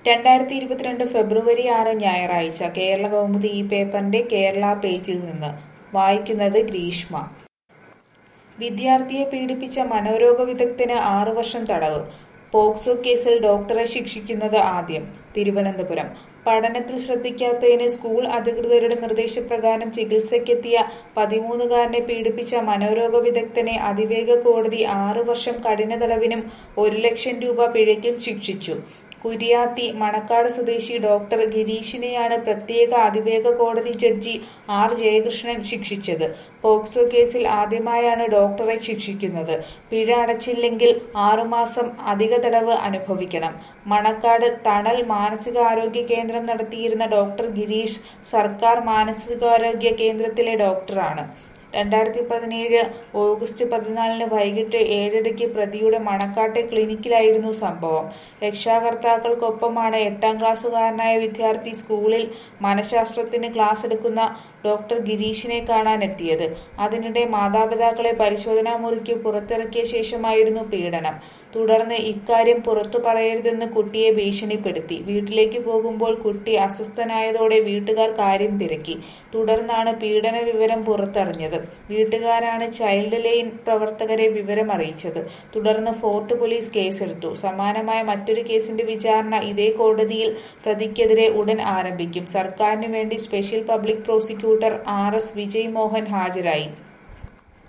2022 ഫെബ്രുവരി 6 ഞായറാഴ്ച കേരള കൗമുദി ഈ പേപ്പറിന്റെ കേരള പേജിൽ നിന്ന് വായിക്കുന്നത് ഗ്രീഷ്മ. വിദ്യാർത്ഥിയെ പീഡിപ്പിച്ച മനോരോഗ വിദഗ്ധന് 6 വർഷം തടവ്. പോക്സോ കേസിൽ ഡോക്ടറെ ശിക്ഷിക്കുന്നത് ആദ്യം. തിരുവനന്തപുരം. പഠനത്തിൽ ശ്രദ്ധിക്കാത്തതിന് സ്കൂൾ അധികൃതരുടെ നിർദ്ദേശപ്രകാരം ചികിത്സയ്ക്കെത്തിയ 13-കാരനെ പീഡിപ്പിച്ച മനോരോഗ വിദഗ്ധനെ അതിവേഗ കോടതി 6 വർഷം കഠിന തടവിനും 1 ലക്ഷം രൂപ പിഴയ്ക്കും ശിക്ഷിച്ചു. കുരിയാത്തി മണക്കാട് സ്വദേശി ഡോക്ടർ ഗിരീഷിനെയാണ് പ്രത്യേക അതിവേഗ കോടതി ജഡ്ജി ആർ ജയകൃഷ്ണൻ ശിക്ഷിച്ചത്. പോക്സോ കേസിൽ ആദ്യമായാണ് ഡോക്ടറെ ശിക്ഷിക്കുന്നത്. പിഴ അടച്ചില്ലെങ്കിൽ 6 മാസം അധിക തടവ് അനുഭവിക്കണം. മണക്കാട് തണൽ മാനസികാരോഗ്യ കേന്ദ്രം നടത്തിയിരുന്ന ഡോക്ടർ ഗിരീഷ് സർക്കാർ മാനസികാരോഗ്യ കേന്ദ്രത്തിലെ ഡോക്ടറാണ്. 2017 ഓഗസ്റ്റ് 14 വൈകിട്ട് 7:30 പ്രതിയുടെ മണക്കാട്ടെ ക്ലിനിക്കിലായിരുന്നു സംഭവം. രക്ഷാകർത്താക്കൾക്കൊപ്പമാണ് 8ാം ക്ലാസ്സുകാരനായ വിദ്യാർത്ഥി സ്കൂളിൽ മനഃശാസ്ത്രത്തിന് ക്ലാസ് എടുക്കുന്ന ഡോക്ടർ ഗിരീഷിനെ കാണാനെത്തിയത്. അതിനിടെ മാതാപിതാക്കളെ പരിശോധനാ മുറിക്ക് പുറത്തിറക്കിയ ശേഷമായിരുന്നു പീഡനം. തുടർന്ന് ഇക്കാര്യം പുറത്തു പറയരുതെന്ന് കുട്ടിയെ ഭീഷണിപ്പെടുത്തി. വീട്ടിലേക്ക് പോകുമ്പോൾ കുട്ടി അസ്വസ്ഥനായതോടെ വീട്ടുകാർ കാര്യം തിരക്കി. തുടർന്നാണ് പീഡന വിവരം പുറത്തറിഞ്ഞത്. വീട്ടുകാരാണ് ചൈൽഡ് ലൈൻ പ്രവർത്തകരെ വിവരം അറിയിച്ചത്. തുടർന്ന് ഫോർട്ട് പോലീസ് കേസെടുത്തു. സമാനമായ മറ്റൊരു കേസിന്റെ വിചാരണ ഇതേ കോടതിയിൽ പ്രതിക്കെതിരെ ഉടൻ ആരംഭിക്കും. സർക്കാരിന് വേണ്ടി special public prosecutor RS Vijay Mohan ഹാജരായി.